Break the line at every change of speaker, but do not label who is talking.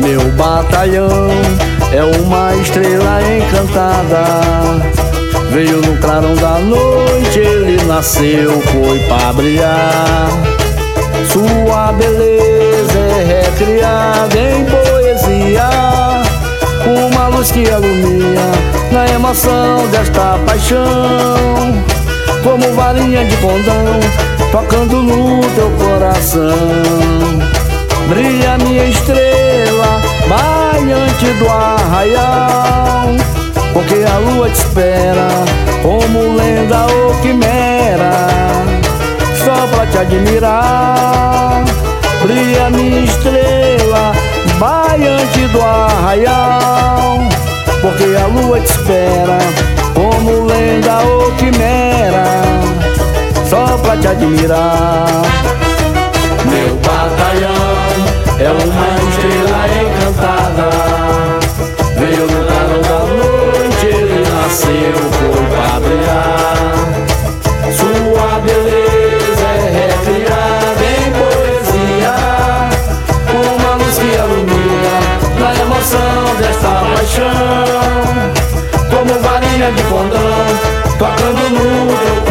Meu batalhão é uma estrela encantada. Veio no clarão da noite, ele nasceu, foi pra brilhar. Sua beleza é recriada em poesia, uma luz que alumia na emoção desta paixão, como varinha de condão tocando no teu coração. Brilha minha estrela, baiante do arraial, porque a lua te espera como lenda ou quimera, só pra te admirar. Brilha minha estrela, baiante do arraial, porque a lua te espera como lenda ou quimera, só pra te admirar. Meu batalhão é uma estrela encantada, veio no clarão da noite, ele nasceu, foi pra brilhar. Sua beleza é recriada em poesia, uma luz que alumia na emoção desta paixão, como varinha de condão tocando no teu